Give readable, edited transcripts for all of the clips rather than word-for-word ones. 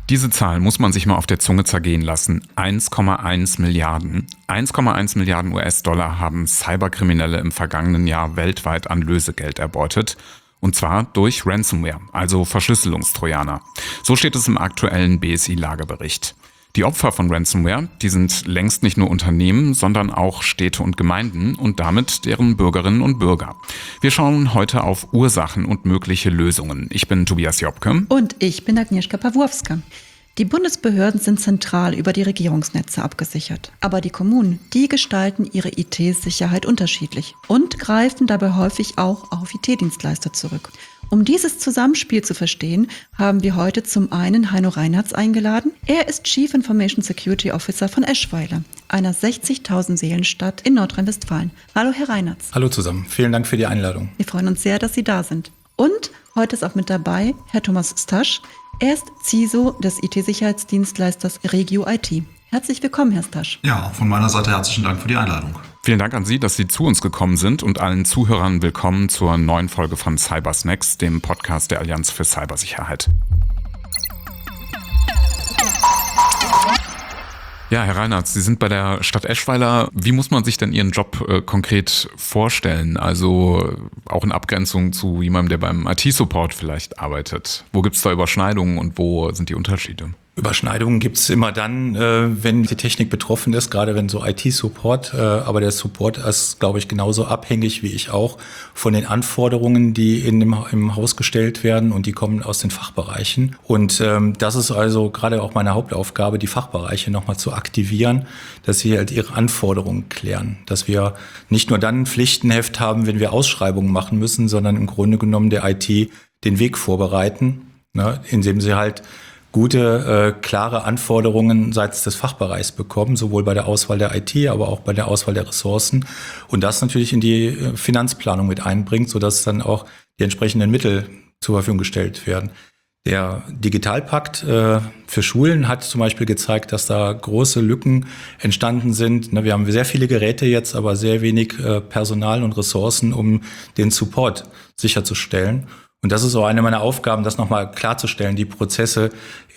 Diese Zahl muss man sich mal auf der Zunge zergehen lassen. 1,1 Milliarden. 1,1 Milliarden US-Dollar haben Cyberkriminelle im vergangenen Jahr weltweit an Lösegeld erbeutet. Und zwar durch Ransomware, also Verschlüsselungstrojaner. So steht es im aktuellen BSI-Lagebericht. Die Opfer von Ransomware, die sind längst nicht nur Unternehmen, sondern auch Städte und Gemeinden und damit deren Bürgerinnen und Bürger. Wir schauen heute auf Ursachen und mögliche Lösungen. Ich bin Tobias Jobke. Und ich bin Agnieszka Pawłowska. Die Bundesbehörden sind zentral über die Regierungsnetze abgesichert. Aber die Kommunen, die gestalten ihre IT-Sicherheit unterschiedlich und greifen dabei häufig auch auf IT-Dienstleister zurück. Um dieses Zusammenspiel zu verstehen, haben wir heute zum einen Heino Reinhartz eingeladen. Er ist Chief Information Security Officer von Eschweiler, einer 60.000 Seelenstadt in Nordrhein-Westfalen. Hallo, Herr Reinhartz. Hallo zusammen. Vielen Dank für die Einladung. Wir freuen uns sehr, dass Sie da sind. Und heute ist auch mit dabei Herr Thomas Stasch. Er ist CISO des IT-Sicherheitsdienstleisters Regio IT. Herzlich willkommen, Herr Stasch. Ja, von meiner Seite herzlichen Dank für die Einladung. Vielen Dank an Sie, dass Sie zu uns gekommen sind und allen Zuhörern willkommen zur neuen Folge von Cybersnacks, dem Podcast der Allianz für Cybersicherheit. Ja, Herr Reinhartz, Sie sind bei der Stadt Eschweiler. Wie muss man sich denn Ihren Job konkret vorstellen? Also auch in Abgrenzung zu jemandem, der beim IT-Support vielleicht arbeitet. Wo gibt es da Überschneidungen und wo sind die Unterschiede? Überschneidungen gibt es immer dann, wenn die Technik betroffen ist, gerade wenn so IT-Support, aber der Support ist, glaube ich, genauso abhängig wie ich auch von den Anforderungen, die im Haus gestellt werden und die kommen aus den Fachbereichen. Und das ist also gerade auch meine Hauptaufgabe, die Fachbereiche nochmal zu aktivieren, dass sie halt ihre Anforderungen klären. Dass wir nicht nur dann ein Pflichtenheft haben, wenn wir Ausschreibungen machen müssen, sondern im Grunde genommen der IT den Weg vorbereiten, ne, indem sie halt gute, klare Anforderungen seitens des Fachbereichs bekommen, sowohl bei der Auswahl der IT, aber auch bei der Auswahl der Ressourcen und das natürlich in die Finanzplanung mit einbringt, sodass dann auch die entsprechenden Mittel zur Verfügung gestellt werden. Der Digitalpakt für Schulen hat zum Beispiel gezeigt, dass da große Lücken entstanden sind. Wir haben sehr viele Geräte jetzt, aber sehr wenig Personal und Ressourcen, um den Support sicherzustellen. Und das ist auch eine meiner Aufgaben, das nochmal klarzustellen, die Prozesse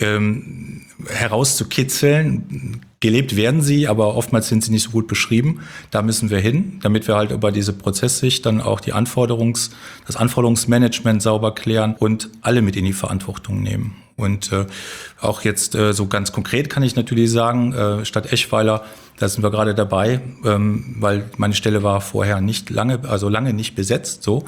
herauszukitzeln. Gelebt werden sie, aber oftmals sind sie nicht so gut beschrieben. Da müssen wir hin, damit wir halt über diese Prozesssicht dann auch das Anforderungsmanagement sauber klären und alle mit in die Verantwortung nehmen. Und auch jetzt so ganz konkret kann ich natürlich sagen, Stadt Eschweiler, da sind wir gerade dabei, weil meine Stelle war vorher lange nicht besetzt, so.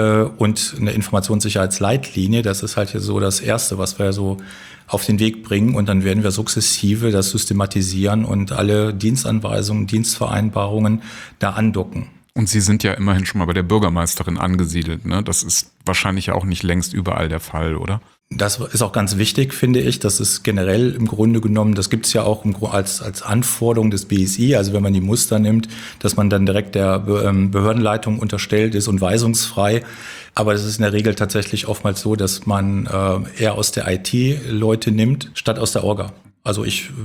Und eine Informationssicherheitsleitlinie, das ist halt hier so das Erste, was wir so auf den Weg bringen. Und dann werden wir sukzessive das systematisieren und alle Dienstanweisungen, Dienstvereinbarungen da andocken. Und Sie sind ja immerhin schon mal bei der Bürgermeisterin angesiedelt, ne? Das ist wahrscheinlich auch nicht längst überall der Fall, oder? Das ist auch ganz wichtig, finde ich. Das ist generell im Grunde genommen, das gibt es ja auch als Anforderung des BSI, also wenn man die Muster nimmt, dass man dann direkt der Behördenleitung unterstellt ist und weisungsfrei. Aber das ist in der Regel tatsächlich oftmals so, dass man eher aus der IT Leute nimmt, statt aus der Orga. Also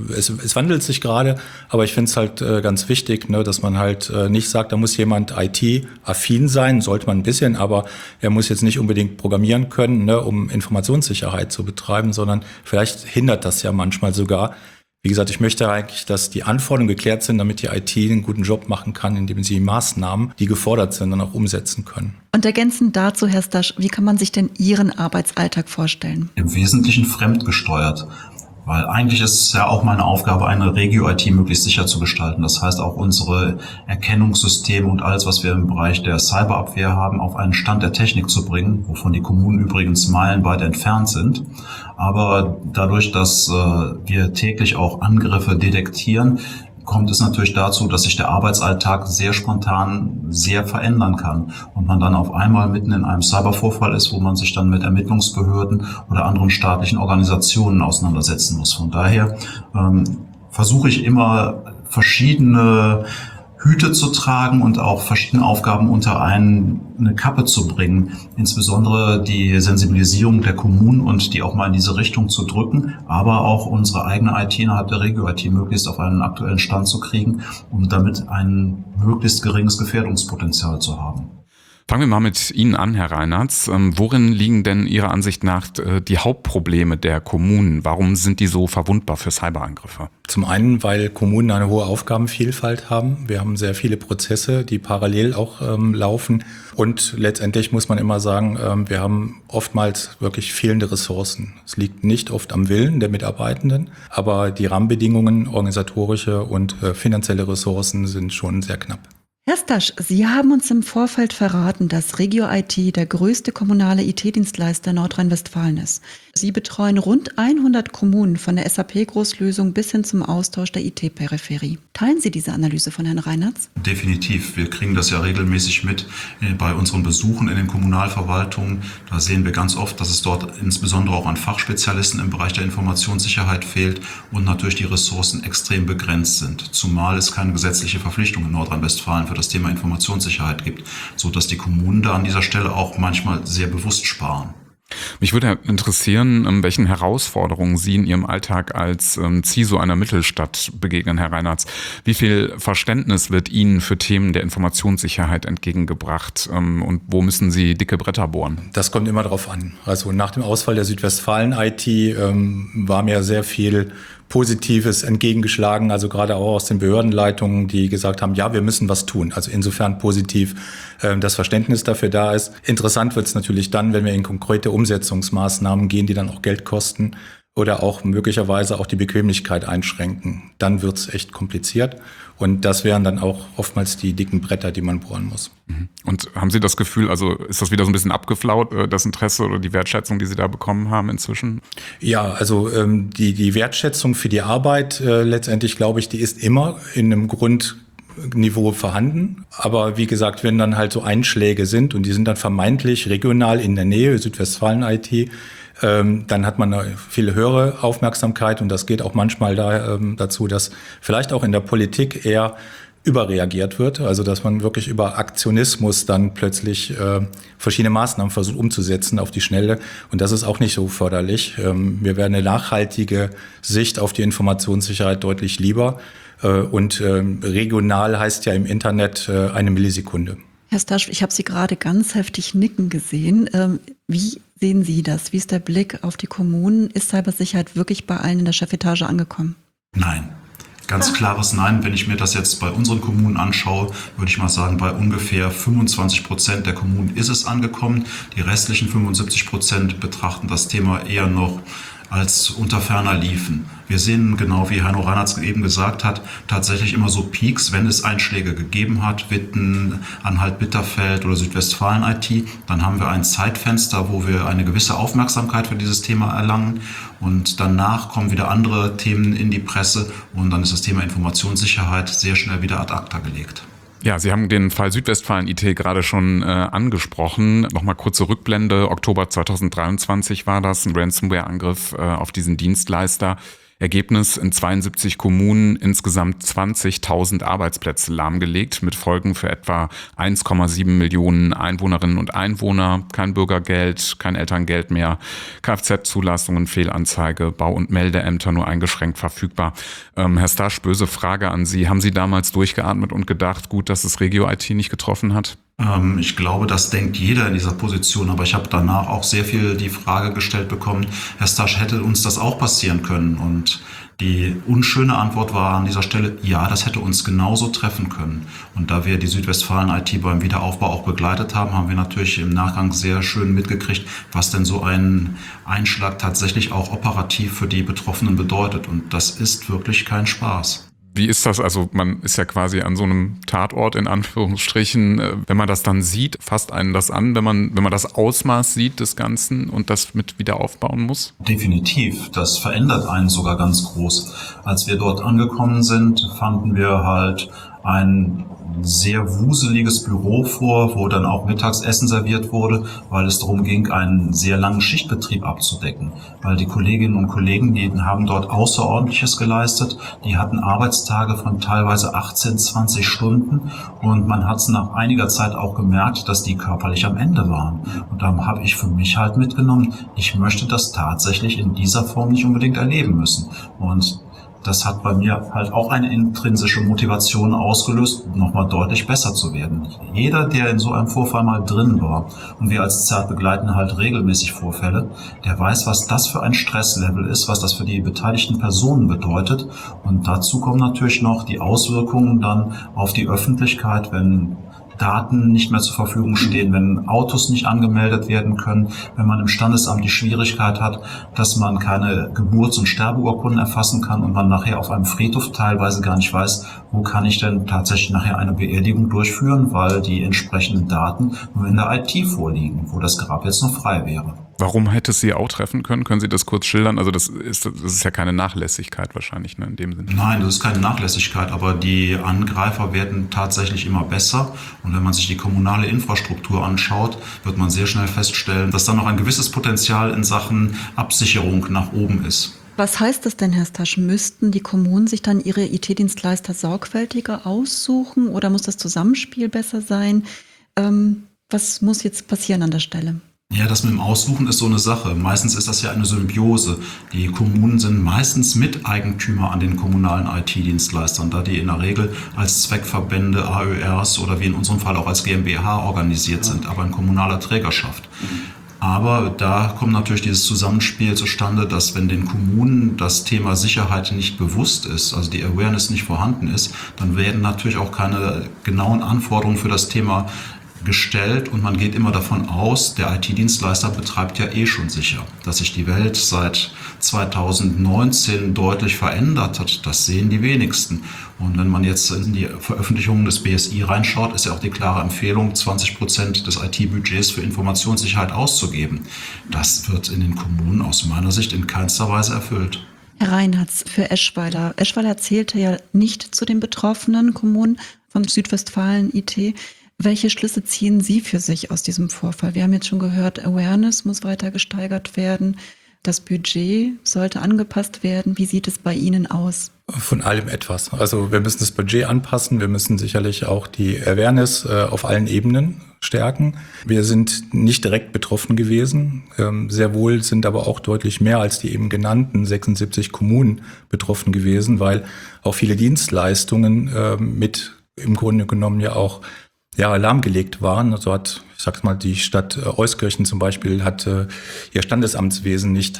es wandelt sich gerade, aber ich finde es halt ganz wichtig, ne, dass man halt nicht sagt, da muss jemand IT-affin sein, sollte man ein bisschen, aber er muss jetzt nicht unbedingt programmieren können, ne, um Informationssicherheit zu betreiben, sondern vielleicht hindert das ja manchmal sogar. Wie gesagt, ich möchte eigentlich, dass die Anforderungen geklärt sind, damit die IT einen guten Job machen kann, indem sie Maßnahmen, die gefordert sind, dann auch umsetzen können. Und ergänzend dazu, Herr Stasch, wie kann man sich denn Ihren Arbeitsalltag vorstellen? Im Wesentlichen fremdgesteuert. Weil eigentlich ist es ja auch meine Aufgabe, eine Regio-IT möglichst sicher zu gestalten. Das heißt, auch unsere Erkennungssysteme und alles, was wir im Bereich der Cyberabwehr haben, auf einen Stand der Technik zu bringen, wovon die Kommunen übrigens meilenweit entfernt sind. Aber dadurch, dass wir täglich auch Angriffe detektieren, kommt es natürlich dazu, dass sich der Arbeitsalltag sehr spontan sehr verändern kann und man dann auf einmal mitten in einem Cybervorfall ist, wo man sich dann mit Ermittlungsbehörden oder anderen staatlichen Organisationen auseinandersetzen muss. Von daher versuche ich immer verschiedene Hüte zu tragen und auch verschiedene Aufgaben unter eine Kappe zu bringen. Insbesondere die Sensibilisierung der Kommunen und die auch mal in diese Richtung zu drücken, aber auch unsere eigene IT innerhalb der Regio-IT möglichst auf einen aktuellen Stand zu kriegen, um damit ein möglichst geringes Gefährdungspotenzial zu haben. Fangen wir mal mit Ihnen an, Herr Reinertz. Worin liegen denn Ihrer Ansicht nach die Hauptprobleme der Kommunen? Warum sind die so verwundbar für Cyberangriffe? Zum einen, weil Kommunen eine hohe Aufgabenvielfalt haben. Wir haben sehr viele Prozesse, die parallel auch laufen. Und letztendlich muss man immer sagen, wir haben oftmals wirklich fehlende Ressourcen. Es liegt nicht oft am Willen der Mitarbeitenden, aber die Rahmenbedingungen, organisatorische und finanzielle Ressourcen sind schon sehr knapp. Herr Stasch, Sie haben uns im Vorfeld verraten, dass Regio IT der größte kommunale IT-Dienstleister Nordrhein-Westfalen ist. Sie betreuen rund 100 Kommunen von der SAP-Großlösung bis hin zum Austausch der IT-Peripherie. Teilen Sie diese Analyse von Herrn Reinertz? Definitiv. Wir kriegen das ja regelmäßig mit bei unseren Besuchen in den Kommunalverwaltungen. Da sehen wir ganz oft, dass es dort insbesondere auch an Fachspezialisten im Bereich der Informationssicherheit fehlt und natürlich die Ressourcen extrem begrenzt sind. Zumal es keine gesetzliche Verpflichtung in Nordrhein-Westfalen für das Thema Informationssicherheit gibt, sodass die Kommunen da an dieser Stelle auch manchmal sehr bewusst sparen. Mich würde interessieren, welchen Herausforderungen Sie in Ihrem Alltag als CISO einer Mittelstadt begegnen, Herr Reinertz. Wie viel Verständnis wird Ihnen für Themen der Informationssicherheit entgegengebracht und wo müssen Sie dicke Bretter bohren? Das kommt immer drauf an. Also nach dem Ausfall der Südwestfalen-IT war mir sehr viel Positives entgegengeschlagen, also gerade auch aus den Behördenleitungen, die gesagt haben, ja, wir müssen was tun. Also insofern positiv das Verständnis dafür da ist. Interessant wird es natürlich dann, wenn wir in konkrete Umsetzungsmaßnahmen gehen, die dann auch Geld kosten oder auch möglicherweise auch die Bequemlichkeit einschränken. Dann wird es echt kompliziert und das wären dann auch oftmals die dicken Bretter, die man bohren muss. Und haben Sie das Gefühl, also ist das wieder so ein bisschen abgeflaut, das Interesse oder die Wertschätzung, die Sie da bekommen haben inzwischen? Ja, also die Wertschätzung für die Arbeit letztendlich, glaube ich, die ist immer in einem Grundniveau vorhanden. Aber wie gesagt, wenn dann halt so Einschläge sind und die sind dann vermeintlich regional in der Nähe, Südwestfalen-IT, dann hat man eine viel höhere Aufmerksamkeit und das geht auch manchmal dazu, dass vielleicht auch in der Politik eher überreagiert wird, also dass man wirklich über Aktionismus dann plötzlich verschiedene Maßnahmen versucht umzusetzen auf die Schnelle und das ist auch nicht so förderlich. Mir wäre eine nachhaltige Sicht auf die Informationssicherheit deutlich lieber und regional heißt ja im Internet eine Millisekunde. Herr Stasch, ich habe Sie gerade ganz heftig nicken gesehen. Wie sehen Sie das? Wie ist der Blick auf die Kommunen? Ist Cybersicherheit wirklich bei allen in der Chefetage angekommen? Nein. Ganz klares Nein. Wenn ich mir das jetzt bei unseren Kommunen anschaue, würde ich mal sagen, bei ungefähr 25% der Kommunen ist es angekommen. Die restlichen 75% betrachten das Thema eher noch als unter ferner liefen. Wir sehen, genau wie Heino Reinertz eben gesagt hat, tatsächlich immer so Peaks, wenn es Einschläge gegeben hat, Witten, Anhalt-Bitterfeld oder Südwestfalen-IT, dann haben wir ein Zeitfenster, wo wir eine gewisse Aufmerksamkeit für dieses Thema erlangen und danach kommen wieder andere Themen in die Presse und dann ist das Thema Informationssicherheit sehr schnell wieder ad acta gelegt. Ja, Sie haben den Fall Südwestfalen-IT gerade schon angesprochen. Nochmal kurze Rückblende. Oktober 2023 war das, ein Ransomware-Angriff auf diesen Dienstleister. Ergebnis: in 72 Kommunen insgesamt 20.000 Arbeitsplätze lahmgelegt, mit Folgen für etwa 1,7 Millionen Einwohnerinnen und Einwohner. Kein Bürgergeld, kein Elterngeld mehr, Kfz-Zulassungen, Fehlanzeige, Bau- und Meldeämter nur eingeschränkt verfügbar. Herr Stasch, böse Frage an Sie. Haben Sie damals durchgeatmet und gedacht, gut, dass es Regio IT nicht getroffen hat? Ich glaube, das denkt jeder in dieser Position, aber ich habe danach auch sehr viel die Frage gestellt bekommen, Herr Stasch, hätte uns das auch passieren können? Und die unschöne Antwort war an dieser Stelle, ja, das hätte uns genauso treffen können. Und da wir die Südwestfalen-IT beim Wiederaufbau auch begleitet haben, haben wir natürlich im Nachgang sehr schön mitgekriegt, was denn so ein Einschlag tatsächlich auch operativ für die Betroffenen bedeutet. Und das ist wirklich kein Spaß. Wie ist das? Also man ist ja quasi an so einem Tatort in Anführungsstrichen. Wenn man das dann sieht, fasst einen das an, wenn man das Ausmaß sieht des Ganzen und das mit wieder aufbauen muss? Definitiv. Das verändert einen sogar ganz groß. Als wir dort angekommen sind, fanden wir halt ein sehr wuseliges Büro vor, wo dann auch Mittagsessen serviert wurde, weil es darum ging, einen sehr langen Schichtbetrieb abzudecken. Weil die Kolleginnen und Kollegen, die haben dort Außerordentliches geleistet, die hatten Arbeitstage von teilweise 18, 20 Stunden und man hat es nach einiger Zeit auch gemerkt, dass die körperlich am Ende waren. Und da habe ich für mich halt mitgenommen, ich möchte das tatsächlich in dieser Form nicht unbedingt erleben müssen. Und das hat bei mir halt auch eine intrinsische Motivation ausgelöst, nochmal deutlich besser zu werden. Jeder, der in so einem Vorfall mal drin war, und wir als ZERT begleiten halt regelmäßig Vorfälle, der weiß, was das für ein Stresslevel ist, was das für die beteiligten Personen bedeutet. Und dazu kommen natürlich noch die Auswirkungen dann auf die Öffentlichkeit, wenn Daten nicht mehr zur Verfügung stehen, wenn Autos nicht angemeldet werden können, wenn man im Standesamt die Schwierigkeit hat, dass man keine Geburts- und Sterbeurkunden erfassen kann und man nachher auf einem Friedhof teilweise gar nicht weiß, wo kann ich denn tatsächlich nachher eine Beerdigung durchführen, weil die entsprechenden Daten nur in der IT vorliegen, wo das Grab jetzt noch frei wäre. Warum hätte es Sie auch treffen können? Können Sie das kurz schildern? Also das ist ja keine Nachlässigkeit wahrscheinlich, ne, in dem Sinne. Nein, das ist keine Nachlässigkeit, aber die Angreifer werden tatsächlich immer besser. Und wenn man sich die kommunale Infrastruktur anschaut, wird man sehr schnell feststellen, dass da noch ein gewisses Potenzial in Sachen Absicherung nach oben ist. Was heißt das denn, Herr Stasch? Müssten die Kommunen sich dann ihre IT-Dienstleister sorgfältiger aussuchen oder muss das Zusammenspiel besser sein? Was muss jetzt passieren an der Stelle? Ja, das mit dem Aussuchen ist so eine Sache. Meistens ist das ja eine Symbiose. Die Kommunen sind meistens Miteigentümer an den kommunalen IT-Dienstleistern, da die in der Regel als Zweckverbände, AÖRs oder wie in unserem Fall auch als GmbH organisiert sind, aber in kommunaler Trägerschaft. Aber da kommt natürlich dieses Zusammenspiel zustande, dass wenn den Kommunen das Thema Sicherheit nicht bewusst ist, also die Awareness nicht vorhanden ist, dann werden natürlich auch keine genauen Anforderungen für das Thema gestellt und man geht immer davon aus, der IT-Dienstleister betreibt ja schon sicher. Dass sich die Welt seit 2019 deutlich verändert hat, das sehen die wenigsten. Und wenn man jetzt in die Veröffentlichungen des BSI reinschaut, ist ja auch die klare Empfehlung, 20% des IT-Budgets für Informationssicherheit auszugeben. Das wird in den Kommunen aus meiner Sicht in keinster Weise erfüllt. Herr Reinhartz, für Eschweiler. Eschweiler zählte ja nicht zu den betroffenen Kommunen von Südwestfalen IT. Welche Schlüsse ziehen Sie für sich aus diesem Vorfall? Wir haben jetzt schon gehört, Awareness muss weiter gesteigert werden. Das Budget sollte angepasst werden. Wie sieht es bei Ihnen aus? Von allem etwas. Also wir müssen das Budget anpassen. Wir müssen sicherlich auch die Awareness auf allen Ebenen stärken. Wir sind nicht direkt betroffen gewesen. Sehr wohl sind aber auch deutlich mehr als die eben genannten 76 Kommunen betroffen gewesen, weil auch viele Dienstleistungen mit im Grunde genommen ja auch lahmgelegt waren. Also hat, ich sag's mal, die Stadt Euskirchen zum Beispiel hat ihr Standesamtswesen nicht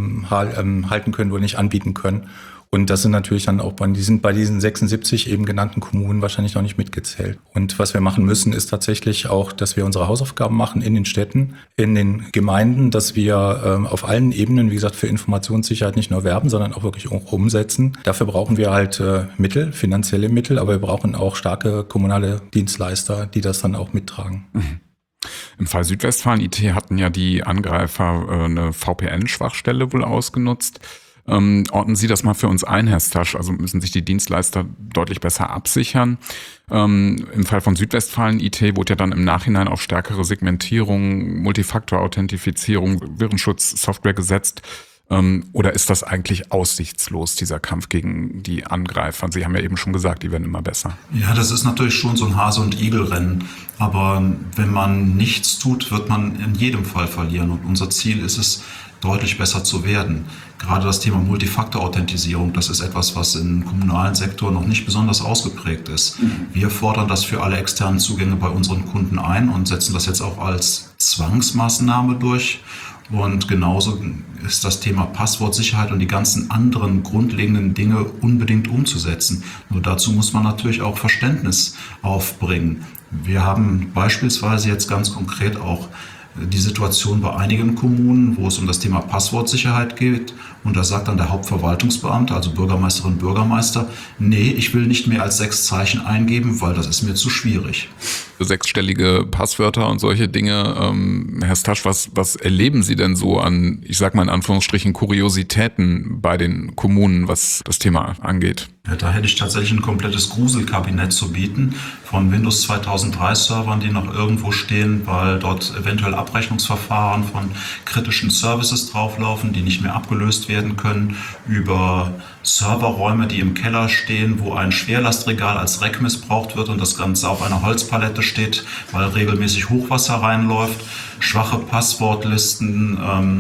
halten können oder nicht anbieten können. Und das sind natürlich dann auch bei diesen 76 eben genannten Kommunen wahrscheinlich noch nicht mitgezählt. Und was wir machen müssen, ist tatsächlich auch, dass wir unsere Hausaufgaben machen in den Städten, in den Gemeinden, dass wir auf allen Ebenen, wie gesagt, für Informationssicherheit nicht nur werben, sondern auch wirklich auch umsetzen. Dafür brauchen wir halt Mittel, finanzielle Mittel, aber wir brauchen auch starke kommunale Dienstleister, die das dann auch mittragen. Mhm. Im Fall Südwestfalen IT hatten ja die Angreifer eine VPN-Schwachstelle wohl ausgenutzt. Ordnen Sie das mal für uns ein, Herr Stasch? Also müssen sich die Dienstleister deutlich besser absichern. Im Fall von Südwestfalen IT wurde ja dann im Nachhinein auf stärkere Segmentierung, Multifaktor-Authentifizierung, Virenschutz-Software gesetzt. Oder ist das eigentlich aussichtslos, dieser Kampf gegen die Angreifer? Sie haben ja eben schon gesagt, die werden immer besser. Ja, das ist natürlich schon so ein Hase- und Igel-Rennen. Aber wenn man nichts tut, wird man in jedem Fall verlieren. Und unser Ziel ist es, deutlich besser zu werden. Gerade das Thema Multifaktor-Authentisierung, das ist etwas, was im kommunalen Sektor noch nicht besonders ausgeprägt ist. Wir fordern das für alle externen Zugänge bei unseren Kunden ein und setzen das jetzt auch als Zwangsmaßnahme durch. Und genauso ist das Thema Passwortsicherheit und die ganzen anderen grundlegenden Dinge unbedingt umzusetzen. Nur dazu muss man natürlich auch Verständnis aufbringen. Wir haben beispielsweise jetzt ganz konkret auch die Situation bei einigen Kommunen, wo es um das Thema Passwortsicherheit geht. Und da sagt dann der Hauptverwaltungsbeamte, also Bürgermeisterin, Bürgermeister, nee, ich will nicht mehr als 6 Zeichen eingeben, weil das ist mir zu schwierig. 6-stellige Passwörter und solche Dinge. Herr Stasch, was erleben Sie denn so an, ich sag mal in Anführungsstrichen, Kuriositäten bei den Kommunen, was das Thema angeht? Ja, da hätte ich tatsächlich ein komplettes Gruselkabinett zu bieten von Windows 2003 Servern, die noch irgendwo stehen, weil dort eventuell Abrechnungsverfahren von kritischen Services drauflaufen, die nicht mehr abgelöst werden können, über Serverräume, die im Keller stehen, wo ein Schwerlastregal als Rack missbraucht wird und das Ganze auf einer Holzpalette steht, weil regelmäßig Hochwasser reinläuft, schwache Passwortlisten,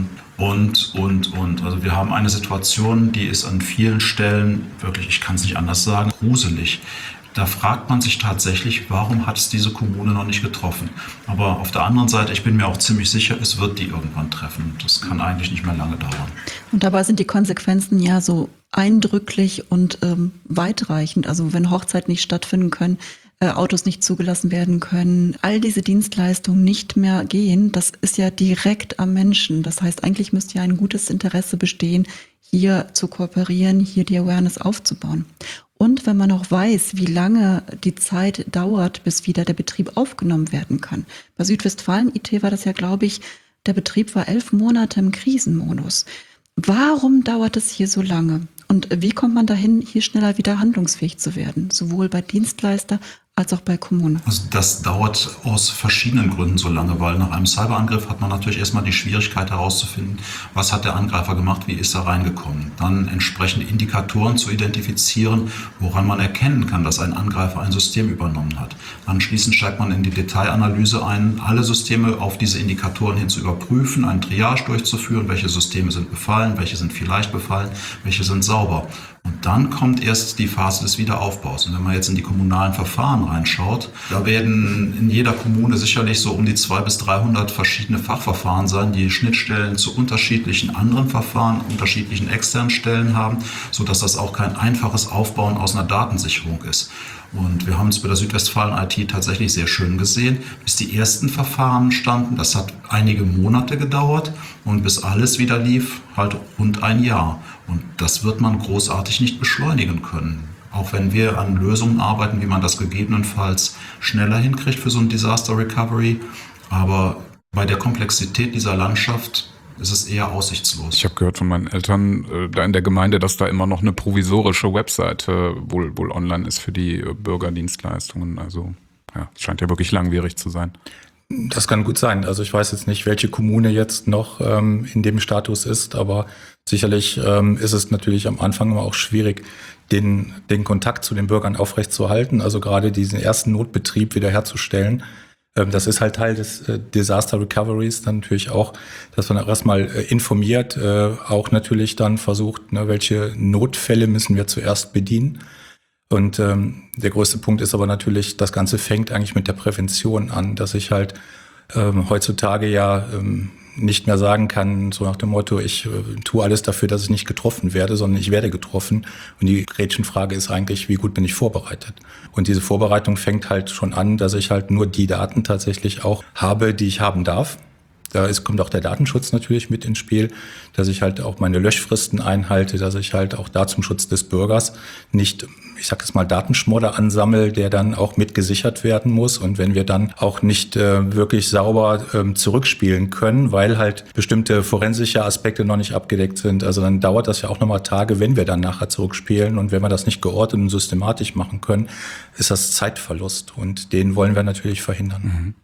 Und. Also wir haben eine Situation, die ist an vielen Stellen wirklich, ich kann es nicht anders sagen, gruselig. Da fragt man sich tatsächlich, warum hat es diese Kommune noch nicht getroffen? Aber auf der anderen Seite, ich bin mir auch ziemlich sicher, es wird die irgendwann treffen. Das kann eigentlich nicht mehr lange dauern. Und dabei sind die Konsequenzen ja so eindrücklich und weitreichend. Also wenn Hochzeiten nicht stattfinden können, Autos nicht zugelassen werden können, all diese Dienstleistungen nicht mehr gehen, das ist ja direkt am Menschen. Das heißt, eigentlich müsste ja ein gutes Interesse bestehen, hier zu kooperieren, hier die Awareness aufzubauen. Und wenn man auch weiß, wie lange die Zeit dauert, bis wieder der Betrieb aufgenommen werden kann. Bei Südwestfalen IT war das ja, glaube ich, der Betrieb war 11 Monate im Krisenmodus. Warum dauert es hier so lange? Und wie kommt man dahin, hier schneller wieder handlungsfähig zu werden? Sowohl bei Dienstleister als auch bei Kommunen. Also das dauert aus verschiedenen Gründen so lange, weil nach einem Cyberangriff hat man natürlich erstmal die Schwierigkeit herauszufinden, was hat der Angreifer gemacht, wie ist er reingekommen. Dann entsprechende Indikatoren zu identifizieren, woran man erkennen kann, dass ein Angreifer ein System übernommen hat. Anschließend steigt man in die Detailanalyse ein, alle Systeme auf diese Indikatoren hin zu überprüfen, einen Triage durchzuführen, welche Systeme sind befallen, welche sind vielleicht befallen, welche sind sauber. Und dann kommt erst die Phase des Wiederaufbaus. Und wenn man jetzt in die kommunalen Verfahren reinschaut, da werden in jeder Kommune sicherlich so um die 200 bis 300 verschiedene Fachverfahren sein, die Schnittstellen zu unterschiedlichen anderen Verfahren, unterschiedlichen externen Stellen haben, sodass das auch kein einfaches Aufbauen aus einer Datensicherung ist. Und wir haben es bei der Südwestfalen IT tatsächlich sehr schön gesehen, bis die ersten Verfahren standen. Das hat einige Monate gedauert und bis alles wieder lief, halt rund ein Jahr. Und das wird man großartig nicht beschleunigen können. Auch wenn wir an Lösungen arbeiten, wie man das gegebenenfalls schneller hinkriegt für so ein Disaster Recovery. Aber bei der Komplexität dieser Landschaft ist es eher aussichtslos. Ich habe gehört von meinen Eltern da in der Gemeinde, dass da immer noch eine provisorische Webseite wohl online ist für die Bürgerdienstleistungen. Also ja, es scheint ja wirklich langwierig zu sein. Das kann gut sein. Also ich weiß jetzt nicht, welche Kommune jetzt noch in dem Status ist, aber sicherlich ist es natürlich am Anfang immer auch schwierig, den Kontakt zu den Bürgern aufrechtzuerhalten, also gerade diesen ersten Notbetrieb wiederherzustellen. Das ist halt Teil des Disaster Recoveries dann natürlich auch, dass man erstmal informiert, auch natürlich dann versucht, welche Notfälle müssen wir zuerst bedienen. Und der größte Punkt ist aber natürlich, das Ganze fängt eigentlich mit der Prävention an, dass ich halt heutzutage ja nicht mehr sagen kann, so nach dem Motto, ich tue alles dafür, dass ich nicht getroffen werde, sondern ich werde getroffen. Und die Gretchenfrage ist eigentlich, wie gut bin ich vorbereitet? Und diese Vorbereitung fängt halt schon an, dass ich halt nur die Daten tatsächlich auch habe, die ich haben darf. Kommt auch der Datenschutz natürlich mit ins Spiel, dass ich halt auch meine Löschfristen einhalte, dass ich halt auch da zum Schutz des Bürgers nicht, ich sag jetzt mal, Datenschmodder ansammle, der dann auch mit gesichert werden muss. Und wenn wir dann auch nicht wirklich sauber zurückspielen können, weil halt bestimmte forensische Aspekte noch nicht abgedeckt sind, also dann dauert das ja auch nochmal Tage, wenn wir dann nachher zurückspielen. Und wenn wir das nicht geordnet und systematisch machen können, ist das Zeitverlust. Und den wollen wir natürlich verhindern. Mhm.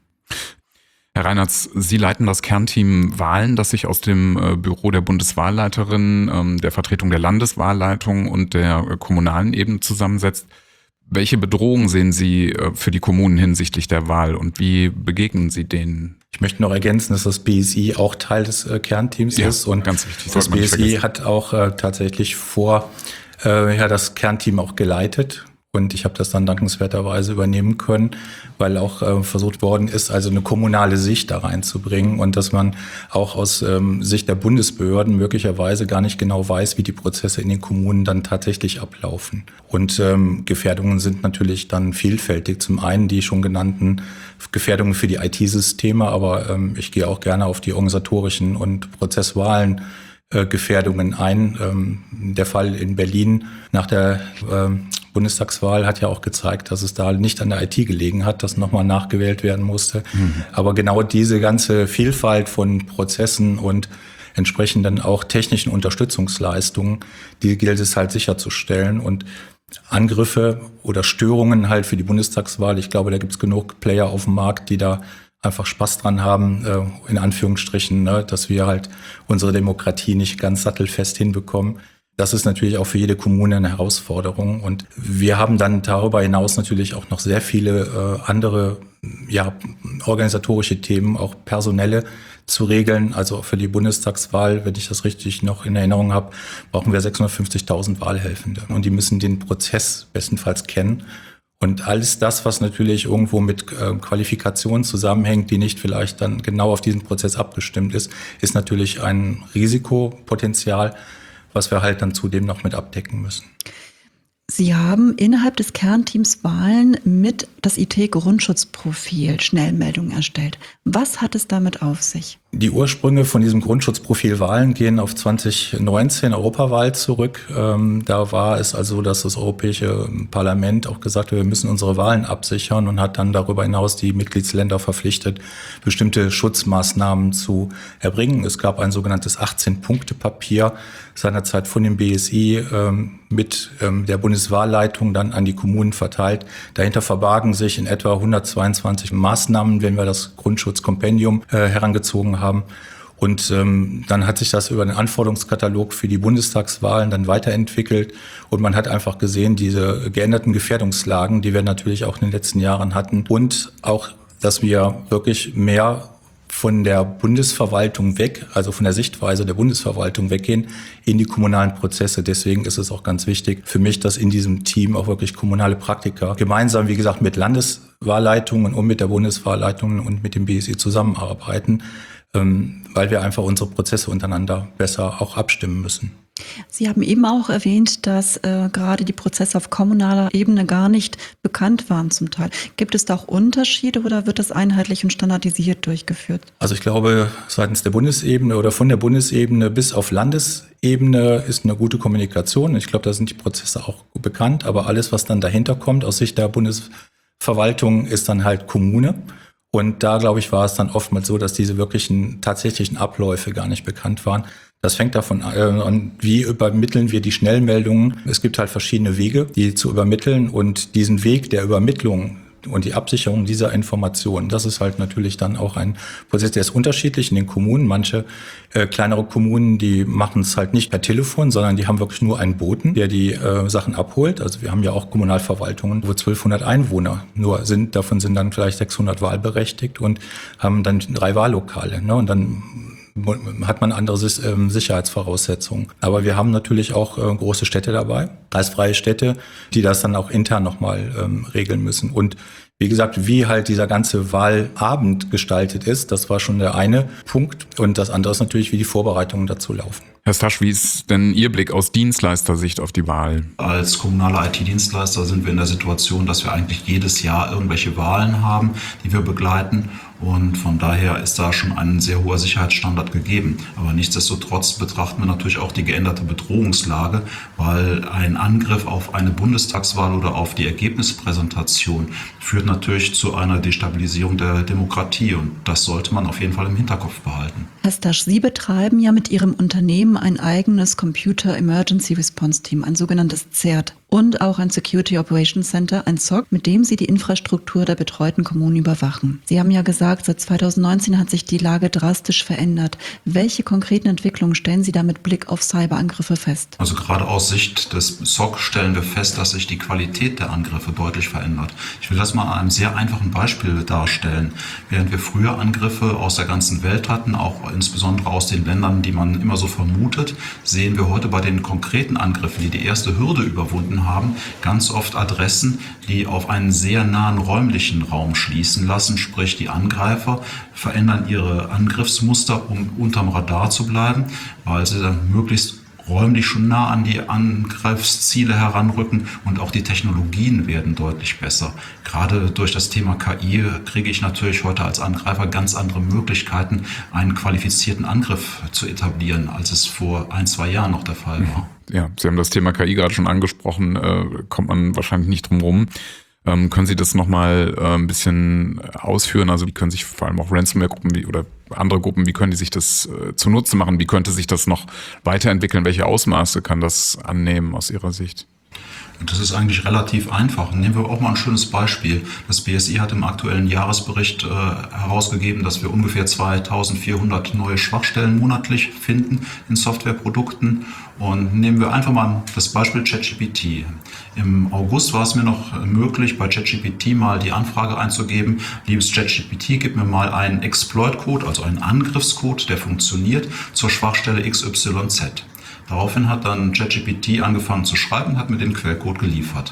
Herr Reinertz, Sie leiten das Kernteam Wahlen, das sich aus dem Büro der Bundeswahlleiterin, der Vertretung der Landeswahlleitung und der kommunalen Ebene zusammensetzt. Welche Bedrohungen sehen Sie für die Kommunen hinsichtlich der Wahl und wie begegnen Sie denen? Ich möchte noch ergänzen, dass das BSI auch Teil des Kernteams ist. Und ganz wichtig, das BSI hat auch tatsächlich das Kernteam auch geleitet. Und ich habe das dann dankenswerterweise übernehmen können, weil auch versucht worden ist, also eine kommunale Sicht da reinzubringen und dass man auch aus Sicht der Bundesbehörden möglicherweise gar nicht genau weiß, wie die Prozesse in den Kommunen dann tatsächlich ablaufen. Und Gefährdungen sind natürlich dann vielfältig. Zum einen die schon genannten Gefährdungen für die IT-Systeme, aber ich gehe auch gerne auf die organisatorischen und prozessualen Gefährdungen ein. Der Fall in Berlin nach der Bundestagswahl hat ja auch gezeigt, dass es da nicht an der IT gelegen hat, dass nochmal nachgewählt werden musste. Mhm. Aber genau diese ganze Vielfalt von Prozessen und entsprechend dann auch technischen Unterstützungsleistungen, die gilt es halt sicherzustellen. Und Angriffe oder Störungen halt für die Bundestagswahl, ich glaube, da gibt es genug Player auf dem Markt, die da einfach Spaß dran haben, in Anführungsstrichen, dass wir halt unsere Demokratie nicht ganz sattelfest hinbekommen. Das ist natürlich auch für jede Kommune eine Herausforderung. Und wir haben dann darüber hinaus natürlich auch noch sehr viele andere organisatorische Themen, auch personelle zu regeln. Also für die Bundestagswahl, wenn ich das richtig noch in Erinnerung habe, brauchen wir 650.000 Wahlhelfende. Und die müssen den Prozess bestenfalls kennen. Und alles das, was natürlich irgendwo mit Qualifikationen zusammenhängt, die nicht vielleicht dann genau auf diesen Prozess abgestimmt ist natürlich ein Risikopotenzial, was wir halt dann zudem noch mit abdecken müssen. Sie haben innerhalb des Kernteams Wahlen mit das IT-Grundschutzprofil Schnellmeldungen erstellt. Was hat es damit auf sich? Die Ursprünge von diesem Grundschutzprofil Wahlen gehen auf 2019 Europawahl zurück. Da war es also, dass das Europäische Parlament auch gesagt hat, wir müssen unsere Wahlen absichern und hat dann darüber hinaus die Mitgliedsländer verpflichtet, bestimmte Schutzmaßnahmen zu erbringen. Es gab ein sogenanntes 18-Punkte-Papier seinerzeit von dem BSI mit der Bundeswahlleitung dann an die Kommunen verteilt. Dahinter verbargen sich in etwa 122 Maßnahmen, wenn wir das Grundschutzkompendium herangezogen haben. Und dann hat sich das über den Anforderungskatalog für die Bundestagswahlen dann weiterentwickelt. Und man hat einfach gesehen, diese geänderten Gefährdungslagen, die wir natürlich auch in den letzten Jahren hatten. Und auch, dass wir wirklich mehr von der Bundesverwaltung weg, also von der Sichtweise der Bundesverwaltung weggehen in die kommunalen Prozesse. Deswegen ist es auch ganz wichtig für mich, dass in diesem Team auch wirklich kommunale Praktiker gemeinsam, wie gesagt, mit Landeswahlleitungen und mit der Bundeswahlleitung und mit dem BSI zusammenarbeiten, weil wir einfach unsere Prozesse untereinander besser auch abstimmen müssen. Sie haben eben auch erwähnt, dass gerade die Prozesse auf kommunaler Ebene gar nicht bekannt waren zum Teil. Gibt es da auch Unterschiede oder wird das einheitlich und standardisiert durchgeführt? Also ich glaube, seitens der Bundesebene oder von der Bundesebene bis auf Landesebene ist eine gute Kommunikation. Ich glaube, da sind die Prozesse auch bekannt, aber alles, was dann dahinter kommt aus Sicht der Bundesverwaltung, ist dann halt Kommune. Und da, glaube ich, war es dann oftmals so, dass diese wirklichen tatsächlichen Abläufe gar nicht bekannt waren. Das fängt davon an, wie übermitteln wir die Schnellmeldungen. Es gibt halt verschiedene Wege, die zu übermitteln. Und diesen Weg der Übermittlung und die Absicherung dieser Informationen, das ist halt natürlich dann auch ein Prozess, der ist unterschiedlich in den Kommunen. Manche kleinere Kommunen, die machen es halt nicht per Telefon, sondern die haben wirklich nur einen Boten, der die Sachen abholt. Also wir haben ja auch Kommunalverwaltungen, wo 1200 Einwohner nur sind. Davon sind dann vielleicht 600 wahlberechtigt und haben dann 3 Wahllokale. Ne? Und dann hat man andere Sicherheitsvoraussetzungen. Aber wir haben natürlich auch große Städte dabei, kreisfreie Städte, die das dann auch intern nochmal regeln müssen. Und wie gesagt, wie halt dieser ganze Wahlabend gestaltet ist, das war schon der eine Punkt. Und das andere ist natürlich, wie die Vorbereitungen dazu laufen. Herr Stasch, wie ist denn Ihr Blick aus Dienstleistersicht auf die Wahl? Als kommunaler IT-Dienstleister sind wir in der Situation, dass wir eigentlich jedes Jahr irgendwelche Wahlen haben, die wir begleiten. Und von daher ist da schon ein sehr hoher Sicherheitsstandard gegeben. Aber nichtsdestotrotz betrachten wir natürlich auch die geänderte Bedrohungslage, weil ein Angriff auf eine Bundestagswahl oder auf die Ergebnispräsentation führt natürlich zu einer Destabilisierung der Demokratie. Und das sollte man auf jeden Fall im Hinterkopf behalten. Herr Stasch, Sie betreiben ja mit Ihrem Unternehmen ein eigenes Computer Emergency Response Team, ein sogenanntes CERT. Und auch ein Security Operations Center, ein SOC, mit dem Sie die Infrastruktur der betreuten Kommunen überwachen. Sie haben ja gesagt, seit 2019 hat sich die Lage drastisch verändert. Welche konkreten Entwicklungen stellen Sie da mit Blick auf Cyberangriffe fest? Also gerade aus Sicht des SOC stellen wir fest, dass sich die Qualität der Angriffe deutlich verändert. Ich will das mal an einem sehr einfachen Beispiel darstellen. Während wir früher Angriffe aus der ganzen Welt hatten, auch insbesondere aus den Ländern, die man immer so vermutet, sehen wir heute bei den konkreten Angriffen, die die erste Hürde überwunden haben, ganz oft Adressen, die auf einen sehr nahen räumlichen Raum schließen lassen, sprich die Angreifer verändern ihre Angriffsmuster, um unterm Radar zu bleiben, weil sie dann möglichst räumlich schon nah an die Angriffsziele heranrücken und auch die Technologien werden deutlich besser. Gerade durch das Thema KI kriege ich natürlich heute als Angreifer ganz andere Möglichkeiten, einen qualifizierten Angriff zu etablieren, als es vor 1-2 Jahren noch der Fall war. Ja, Sie haben das Thema KI gerade schon angesprochen, kommt man wahrscheinlich nicht drum rum. Können Sie das nochmal ein bisschen ausführen? Also wie können sich vor allem auch Ransomware-Gruppen oder andere Gruppen, wie können die sich das zunutze machen? Wie könnte sich das noch weiterentwickeln? Welche Ausmaße kann das annehmen aus Ihrer Sicht? Das ist eigentlich relativ einfach. Nehmen wir auch mal ein schönes Beispiel. Das BSI hat im aktuellen Jahresbericht herausgegeben, dass wir ungefähr 2400 neue Schwachstellen monatlich finden in Softwareprodukten. Und nehmen wir einfach mal das Beispiel ChatGPT. Im August war es mir noch möglich, bei ChatGPT mal die Anfrage einzugeben: liebes ChatGPT, gib mir mal einen Exploit-Code, also einen Angriffscode, der funktioniert, zur Schwachstelle XYZ. Daraufhin hat dann ChatGPT angefangen zu schreiben und hat mir den Quellcode geliefert.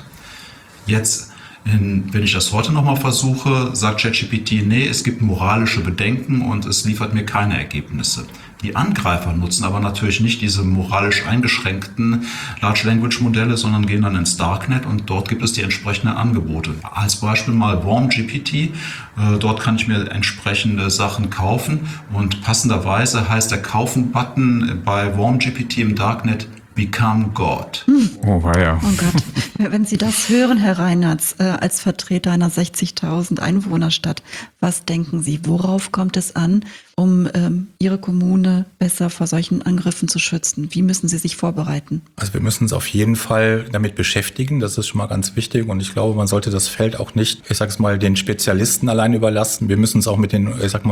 Jetzt, wenn ich das heute nochmal versuche, sagt ChatGPT, nee, es gibt moralische Bedenken und es liefert mir keine Ergebnisse. Die Angreifer nutzen aber natürlich nicht diese moralisch eingeschränkten Large Language Modelle, sondern gehen dann ins Darknet und dort gibt es die entsprechenden Angebote. Als Beispiel mal WarmGPT. Dort kann ich mir entsprechende Sachen kaufen und passenderweise heißt der Kaufen-Button bei WarmGPT im Darknet Become God. Oh, weia. Oh Gott. Wenn Sie das hören, Herr Reinartz, als Vertreter einer 60.000 Einwohnerstadt, was denken Sie, worauf kommt es an, um Ihre Kommune besser vor solchen Angriffen zu schützen? Wie müssen Sie sich vorbereiten? Also wir müssen uns auf jeden Fall damit beschäftigen, das ist schon mal ganz wichtig und ich glaube, man sollte das Feld auch nicht, ich sag's mal, den Spezialisten allein überlassen. Wir müssen uns auch mit den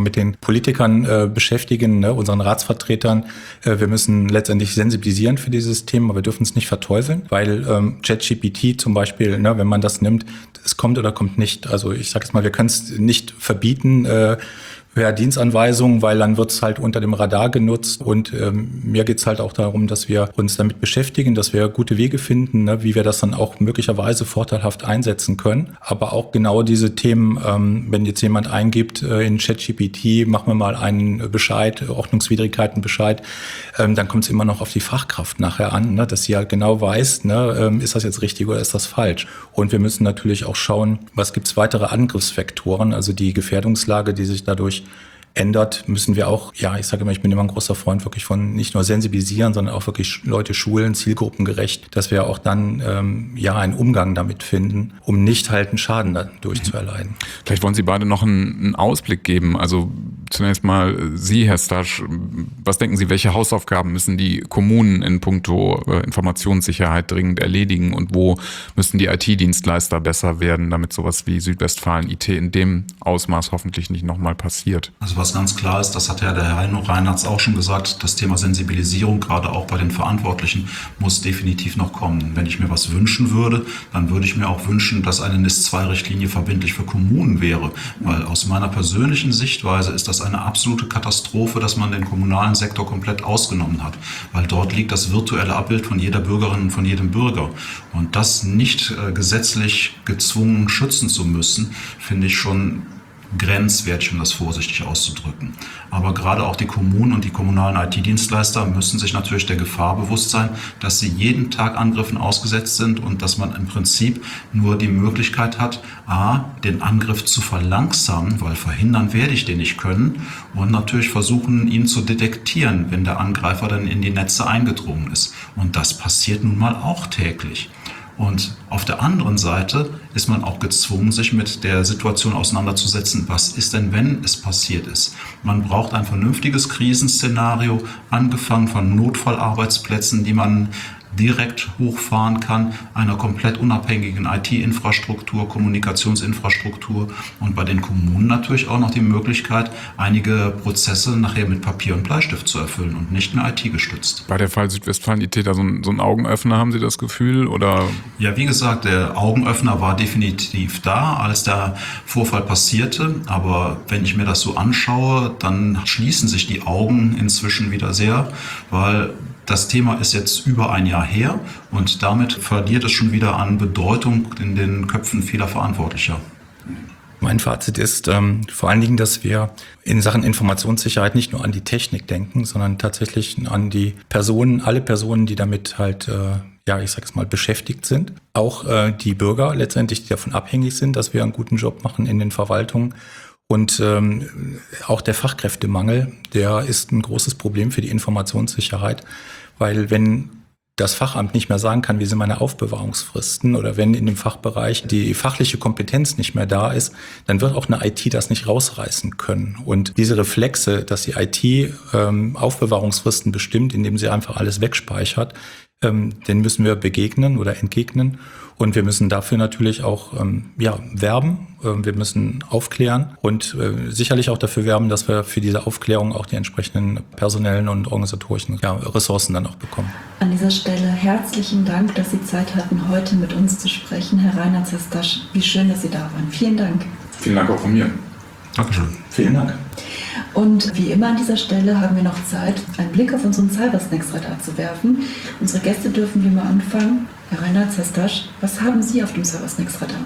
Politikern beschäftigen, ne, unseren Ratsvertretern. Wir müssen letztendlich sensibilisieren für dieses Thema, aber wir dürfen es nicht verteufeln, weil ChatGPT zum Beispiel, ne, wenn man das nimmt, es kommt oder kommt nicht. Also ich sage jetzt mal, wir können es nicht verbieten, per Dienstanweisung, weil dann wird es halt unter dem Radar genutzt und mir geht es halt auch darum, dass wir uns damit beschäftigen, dass wir gute Wege finden, ne, wie wir das dann auch möglicherweise vorteilhaft einsetzen können. Aber auch genau diese Themen, wenn jetzt jemand eingibt in ChatGPT, mach mir mal einen Bescheid, Ordnungswidrigkeitenbescheid, dann kommt es immer noch auf die Fachkraft nachher an, ne, dass sie halt genau weiß, ne, ist das jetzt richtig oder ist das falsch. Und wir müssen natürlich auch schauen, was gibt es weitere Angriffsvektoren, also die Gefährdungslage, die sich dadurch ändert, müssen wir auch, ja, ich sage immer, ich bin immer ein großer Freund wirklich von nicht nur sensibilisieren, sondern auch wirklich Leute schulen, zielgruppengerecht, dass wir auch dann einen Umgang damit finden, um nicht halt einen Schaden dadurch zu erleiden. Vielleicht wollen Sie beide noch einen Ausblick geben. Also zunächst mal Sie, Herr Stasch, was denken Sie, welche Hausaufgaben müssen die Kommunen in puncto Informationssicherheit dringend erledigen und wo müssen die IT-Dienstleister besser werden, damit sowas wie Südwestfalen IT in dem Ausmaß hoffentlich nicht nochmal passiert? Also was ganz klar ist, das hat ja der Herr Reinartz auch schon gesagt, das Thema Sensibilisierung, gerade auch bei den Verantwortlichen, muss definitiv noch kommen. Wenn ich mir was wünschen würde, dann würde ich mir auch wünschen, dass eine NIS-2-Richtlinie verbindlich für Kommunen wäre. Weil aus meiner persönlichen Sichtweise ist das eine absolute Katastrophe, dass man den kommunalen Sektor komplett ausgenommen hat. Weil dort liegt das virtuelle Abbild von jeder Bürgerin und von jedem Bürger. Und das nicht gesetzlich gezwungen schützen zu müssen, finde ich schon grenzwertig, um das vorsichtig auszudrücken. Aber gerade auch die Kommunen und die kommunalen IT-Dienstleister müssen sich natürlich der Gefahr bewusst sein, dass sie jeden Tag Angriffen ausgesetzt sind und dass man im Prinzip nur die Möglichkeit hat, den Angriff zu verlangsamen, weil verhindern werde ich den nicht können, und natürlich versuchen, ihn zu detektieren, wenn der Angreifer dann in die Netze eingedrungen ist. Und das passiert nun mal auch täglich. Und auf der anderen Seite ist man auch gezwungen, sich mit der Situation auseinanderzusetzen, was ist denn, wenn es passiert ist. Man braucht ein vernünftiges Krisenszenario, angefangen von Notfallarbeitsplätzen, die man direkt hochfahren kann, einer komplett unabhängigen IT-Infrastruktur, Kommunikationsinfrastruktur und bei den Kommunen natürlich auch noch die Möglichkeit, einige Prozesse nachher mit Papier und Bleistift zu erfüllen und nicht mehr IT-gestützt. Bei der Fall Südwestfalen IT da so ein Augenöffner, haben Sie das Gefühl? Oder? Ja, wie gesagt, der Augenöffner war definitiv da, als der Vorfall passierte. Aber wenn ich mir das so anschaue, dann schließen sich die Augen inzwischen wieder sehr, weil das Thema ist jetzt über ein Jahr her und damit verliert es schon wieder an Bedeutung in den Köpfen vieler Verantwortlicher. Mein Fazit ist vor allen Dingen, dass wir in Sachen Informationssicherheit nicht nur an die Technik denken, sondern tatsächlich an die Personen, alle Personen, die damit halt, beschäftigt sind. Auch die Bürger letztendlich, die davon abhängig sind, dass wir einen guten Job machen in den Verwaltungen. Und auch der Fachkräftemangel, der ist ein großes Problem für die Informationssicherheit, weil wenn das Fachamt nicht mehr sagen kann, wie sind meine Aufbewahrungsfristen, oder wenn in dem Fachbereich die fachliche Kompetenz nicht mehr da ist, dann wird auch eine IT das nicht rausreißen können. Und diese Reflexe, dass die IT Aufbewahrungsfristen bestimmt, indem sie einfach alles wegspeichert, den müssen wir begegnen oder entgegnen. Und wir müssen dafür natürlich auch werben. Wir müssen aufklären und sicherlich auch dafür werben, dass wir für diese Aufklärung auch die entsprechenden personellen und organisatorischen Ressourcen dann auch bekommen. An dieser Stelle herzlichen Dank, dass Sie Zeit hatten, heute mit uns zu sprechen. Herr Reinhard Sestasch, wie schön, dass Sie da waren. Vielen Dank. Vielen Dank auch von mir. Dankeschön. Vielen Dank. Und wie immer an dieser Stelle haben wir noch Zeit, einen Blick auf unseren Cybersnacks-Radar zu werfen. Unsere Gäste dürfen wie immer anfangen. Herr Reinhard Sestasch, was haben Sie auf dem Cybersnacks-Radar?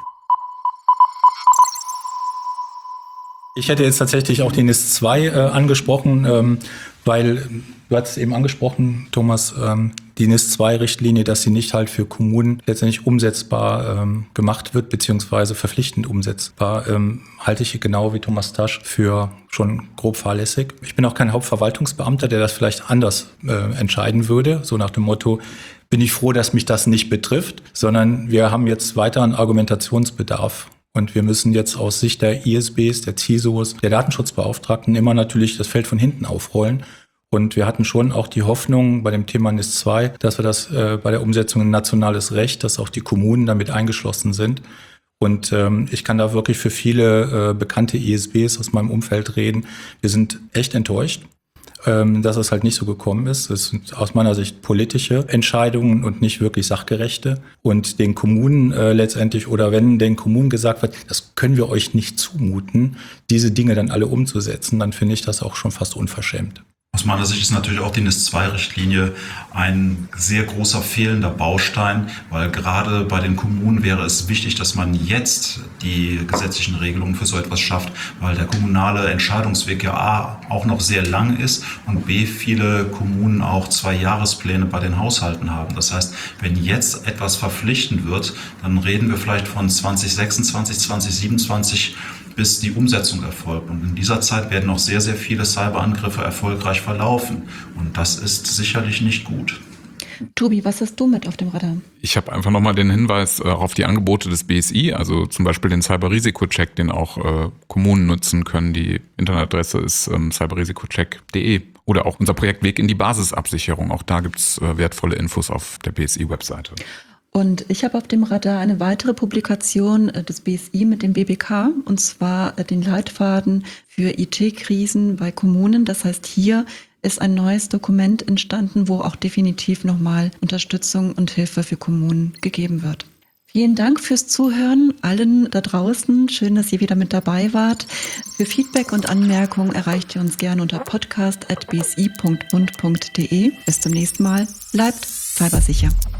Ich hätte jetzt tatsächlich auch die NIS2 angesprochen, weil du hattest eben angesprochen, Thomas, die NIS2-Richtlinie, dass sie nicht halt für Kommunen letztendlich umsetzbar gemacht wird, beziehungsweise verpflichtend umsetzbar, halte ich genau wie Thomas Tasch für schon grob fahrlässig. Ich bin auch kein Hauptverwaltungsbeamter, der das vielleicht anders entscheiden würde, so nach dem Motto, bin ich froh, dass mich das nicht betrifft, sondern wir haben jetzt weiteren Argumentationsbedarf. Und wir müssen jetzt aus Sicht der ISBs, der CISOs, der Datenschutzbeauftragten immer natürlich das Feld von hinten aufrollen. Und wir hatten schon auch die Hoffnung bei dem Thema NIS2, dass wir das bei der Umsetzung in nationales Recht, dass auch die Kommunen damit eingeschlossen sind. Und ich kann da wirklich für viele bekannte ISBs aus meinem Umfeld reden. Wir sind echt enttäuscht, dass es halt nicht so gekommen ist. Es sind aus meiner Sicht politische Entscheidungen und nicht wirklich sachgerechte. Und den Kommunen letztendlich, oder wenn den Kommunen gesagt wird, das können wir euch nicht zumuten, diese Dinge dann alle umzusetzen, dann finde ich das auch schon fast unverschämt. Aus meiner Sicht ist natürlich auch die NIS2-Richtlinie ein sehr großer fehlender Baustein, weil gerade bei den Kommunen wäre es wichtig, dass man jetzt die gesetzlichen Regelungen für so etwas schafft, weil der kommunale Entscheidungsweg ja A auch noch sehr lang ist und B viele Kommunen auch 2 Jahrespläne bei den Haushalten haben. Das heißt, wenn jetzt etwas verpflichtend wird, dann reden wir vielleicht von 2026, 2027, bis die Umsetzung erfolgt. Und in dieser Zeit werden noch sehr, sehr viele Cyberangriffe erfolgreich verlaufen. Und das ist sicherlich nicht gut. Tobi, was hast du mit auf dem Radar? Ich habe einfach nochmal den Hinweis auf die Angebote des BSI, also zum Beispiel den Cyberrisikocheck, den auch Kommunen nutzen können. Die Internetadresse ist cyberrisikocheck.de. Oder auch unser Projekt Weg in die Basisabsicherung. Auch da gibt es wertvolle Infos auf der BSI-Webseite. Und ich habe auf dem Radar eine weitere Publikation des BSI mit dem BBK, und zwar den Leitfaden für IT-Krisen bei Kommunen. Das heißt, hier ist ein neues Dokument entstanden, wo auch definitiv nochmal Unterstützung und Hilfe für Kommunen gegeben wird. Vielen Dank fürs Zuhören, allen da draußen. Schön, dass ihr wieder mit dabei wart. Für Feedback und Anmerkungen erreicht ihr uns gerne unter podcast@bsi.bund.de. Bis zum nächsten Mal. Bleibt cybersicher.